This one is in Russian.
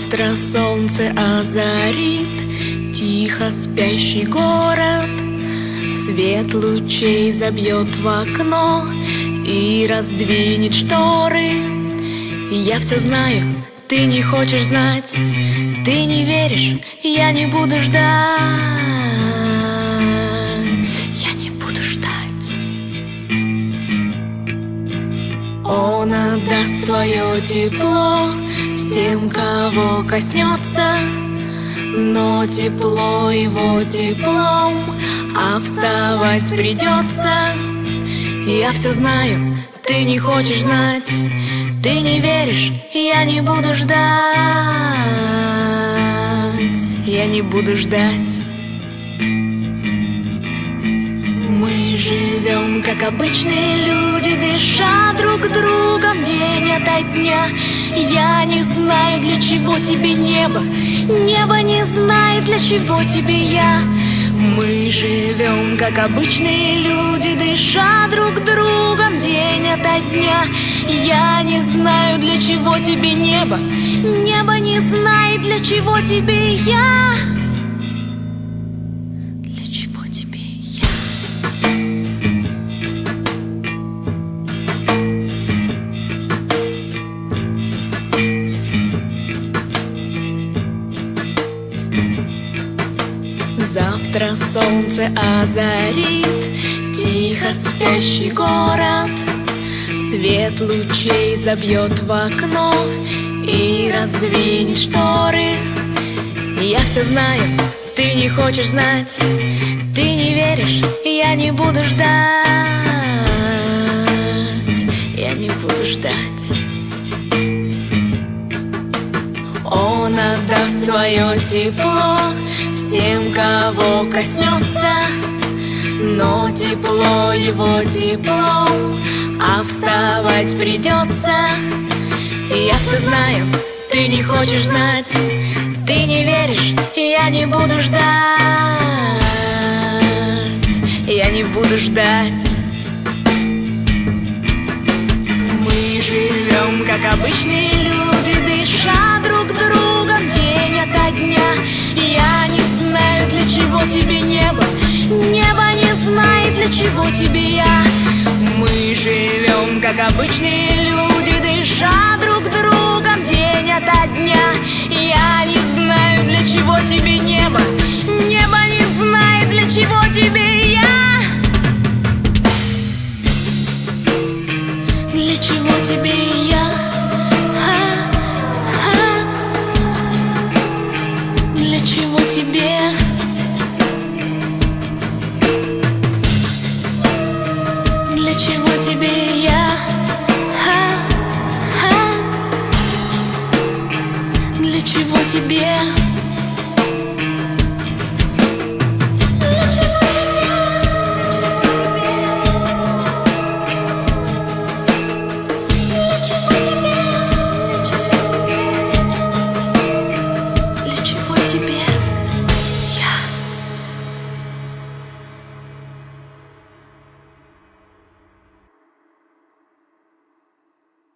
Завтра солнце озарит тихо спящий город, свет лучей забьет в окно и раздвинет шторы. Я все знаю, ты не хочешь знать, ты не веришь, я не буду ждать, я не буду ждать. Он отдаст свое тепло всем, кого коснется, но тепло его теплом, а вставать придется. Я все знаю, ты не хочешь знать, ты не веришь, я не буду ждать, я не буду ждать. Мы живем, как обычные люди, дыша друг другом день ото дня. Я не знаю, для чего тебе небо, небо не знает, для чего тебе я. Мы живем, как обычные люди, дыша друг другом день ото дня. Я не знаю, для чего тебе небо, небо не знает, для чего тебе я. Для чего тебе я? Завтра солнце озарит тихо спящий город, свет лучей забьет в окно и раздвинет шторы. Я все знаю, ты не хочешь знать, ты не веришь, я не буду ждать, я не буду ждать. Он отдаст свое тепло всем, кого коснется, но тепло его теплом, а вставать придется. Я все знаю, ты не хочешь знать, ты не веришь, я не буду ждать, я не буду ждать. Мы живем, как обычные люди, дыша друг другом день ото дня. Я не знаю, для чего тебе небо, небо не знает, для чего тебе я. Мы живем, как обычные люди, дыша друг другом день ото дня. Я не знаю, для чего тебе небо, небо не знает, для чего тебе я. Для чего тебе я? Для чего тебе? Для чего тебе я? Для чего тебе?